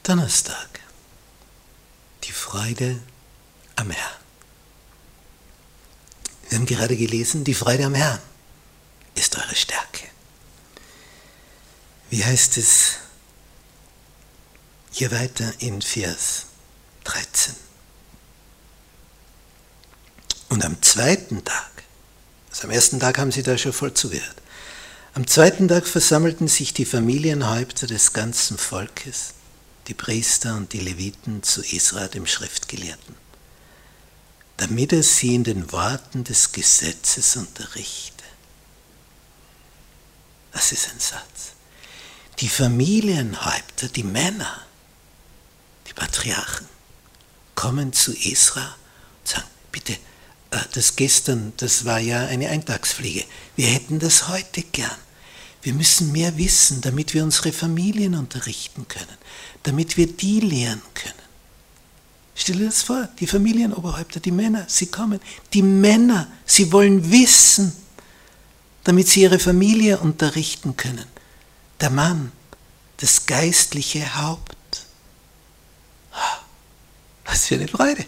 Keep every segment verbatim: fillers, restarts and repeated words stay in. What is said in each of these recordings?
Donnerstag. Die Freude am Herrn. Wir haben gerade gelesen, die Freude am Herrn ist eure Stärke. Wie heißt es hier weiter in Vers dreizehn? Und am zweiten Tag, also am ersten Tag haben sie da schon voll zugehört, am zweiten Tag versammelten sich die Familienhäupter des ganzen Volkes, die Priester und die Leviten zu Esra, dem Schriftgelehrten, damit er sie in den Worten des Gesetzes unterrichte. Das ist ein Satz. Die Familienhäupter, die Männer, die Patriarchen, kommen zu Esra und sagen, bitte, das gestern, das war ja eine Eintagspflege. Wir hätten das heute gern. Wir müssen mehr wissen, damit wir unsere Familien unterrichten können, damit wir die lehren können. Stell dir das vor, die Familienoberhäupter, die Männer, sie kommen. Die Männer, sie wollen wissen, damit sie ihre Familie unterrichten können. Der Mann, das geistliche Haupt. Was für eine Freude.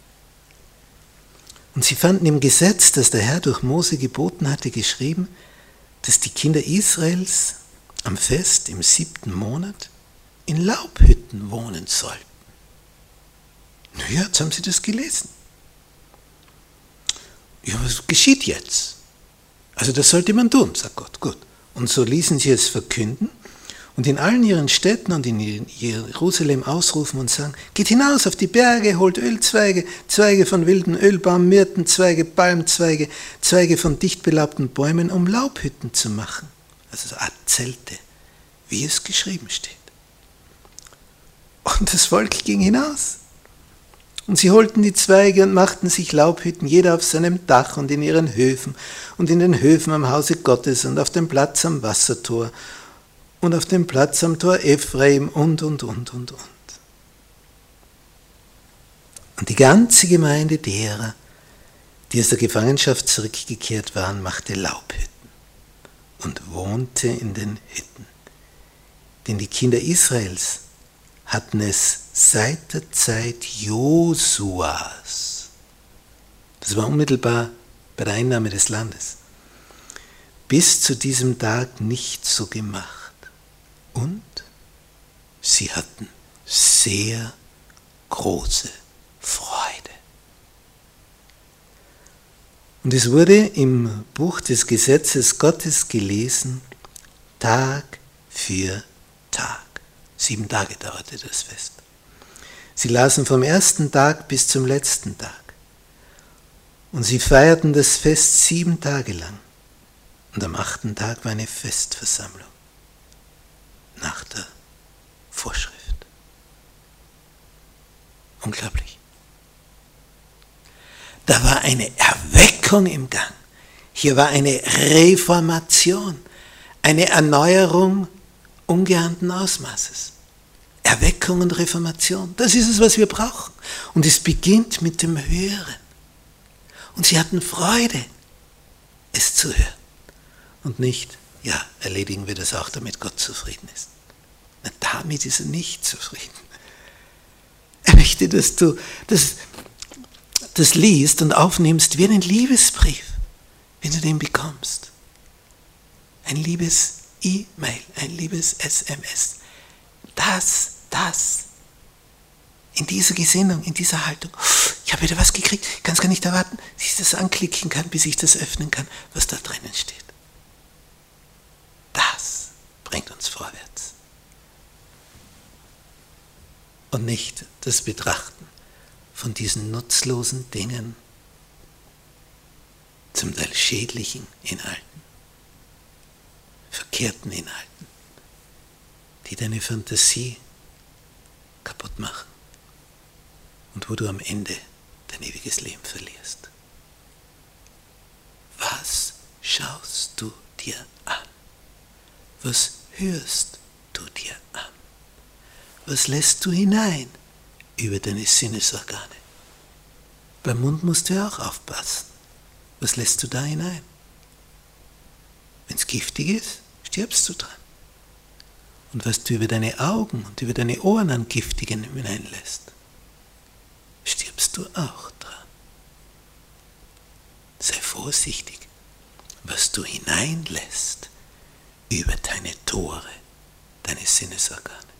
Und sie fanden im Gesetz, das der Herr durch Mose geboten hatte, geschrieben, dass die Kinder Israels am Fest im siebten Monat in Laubhütten wohnen sollten. Naja, jetzt haben sie das gelesen. Ja, was geschieht jetzt? Also das sollte man tun, sagt Gott. Gut. Und so ließen sie es verkünden und in allen ihren Städten und in Jerusalem ausrufen und sagen, geht hinaus auf die Berge, holt Ölzweige, Zweige von wilden Ölbaum, Myrtenzweige, Palmzweige, Zweige von dicht belaubten Bäumen, um Laubhütten zu machen. Also so Art Zelte, wie es geschrieben steht. Und das Volk ging hinaus. Und sie holten die Zweige und machten sich Laubhütten, jeder auf seinem Dach und in ihren Höfen und in den Höfen am Hause Gottes und auf dem Platz am Wassertor und auf dem Platz am Tor Ephraim und, und, und, und, und. Und die ganze Gemeinde derer, die aus der Gefangenschaft zurückgekehrt waren, machte Laubhütten und wohnte in den Hütten. Denn die Kinder Israels hatten es seit der Zeit Josuas, das war unmittelbar bei der Einnahme des Landes, bis zu diesem Tag nicht so gemacht. Und sie hatten sehr große Freude. Und es wurde im Buch des Gesetzes Gottes gelesen, Tag für Tag. Sieben Tage dauerte das Fest. Sie lasen vom ersten Tag bis zum letzten Tag. Und sie feierten das Fest sieben Tage lang. Und am achten Tag war eine Festversammlung. Nach der Vorschrift. Unglaublich. Da war eine Erweckung im Gang. Hier war eine Reformation, eine Erneuerung ungeahnten Ausmaßes. Erweckung und Reformation, das ist es, was wir brauchen. Und es beginnt mit dem Hören. Und sie hatten Freude, es zu hören. Und nicht, ja, erledigen wir das auch, damit Gott zufrieden ist. Na, damit ist er nicht zufrieden. Er möchte, dass du das, das liest und aufnimmst wie einen Liebesbrief, wenn du den bekommst. Ein liebes E-Mail, ein liebes S M S. Das, das, in dieser Gesinnung, in dieser Haltung. Ich habe wieder was gekriegt, ich kann es gar nicht erwarten, bis ich das anklicken kann, bis ich das öffnen kann, was da drinnen steht. Das bringt uns vorwärts. Und nicht das Betrachten von diesen nutzlosen Dingen, zum Teil schädlichen Inhalten, verkehrten Inhalten, die deine Fantasie kaputt machen und wo du am Ende dein ewiges Leben verlierst. Was schaust du dir an? Was hörst du dir an? Was lässt du hinein über deine Sinnesorgane? Beim Mund musst du ja auch aufpassen. Was lässt du da hinein? Wenn es giftig ist, stirbst du dran. und was du über deine Augen und über deine Ohren an Giftigen hineinlässt, stirbst du auch dran. Sei vorsichtig, was du hineinlässt über deine Tore, deine Sinnesorgane.